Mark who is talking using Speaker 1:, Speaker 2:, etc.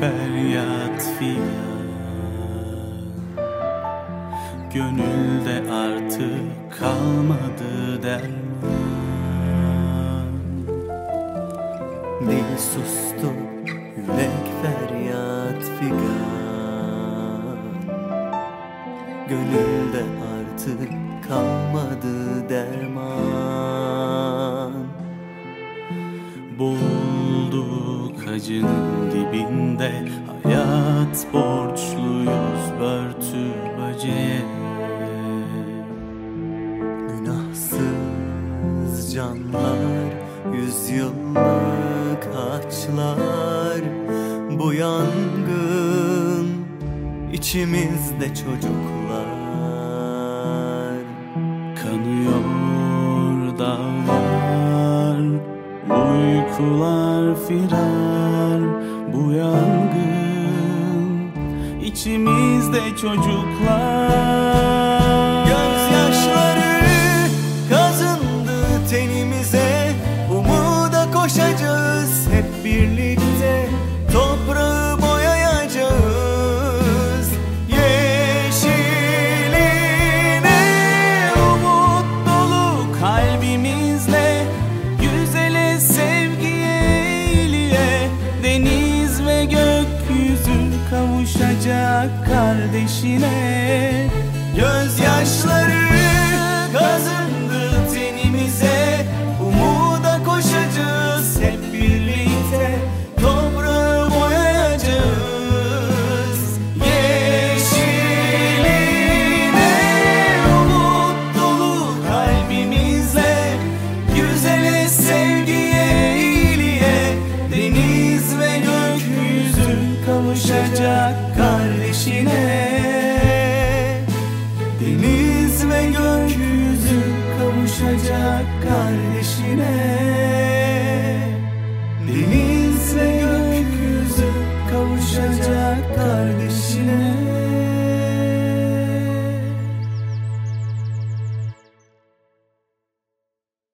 Speaker 1: feryat figan. Gönülde artık kalmadı derman.
Speaker 2: Dil sustu, yürek feryat figan. Gönülde artık kalmadı derman.
Speaker 1: Boğulduk acının dibinde, hayat borçluyuz börtü böceğe.
Speaker 2: Günahsız canlar, yüzyıllık ağaçlar. Bu yangın içimizde çocuklar.
Speaker 1: Kanıyor dağlar, uykular firar. Bu yangın içimizde çocuklar.
Speaker 2: Gözyaşları kazındı tenimize, umuda koşacağız hep birlikte. Toprağı boyayacağız yeşiline.
Speaker 1: Umut dolu kalbimizle, güzele, sevgiye, iyiliğe. Deniz ve gökyüzü kavuşacak kardeşine.
Speaker 2: Gözyaşları kazındı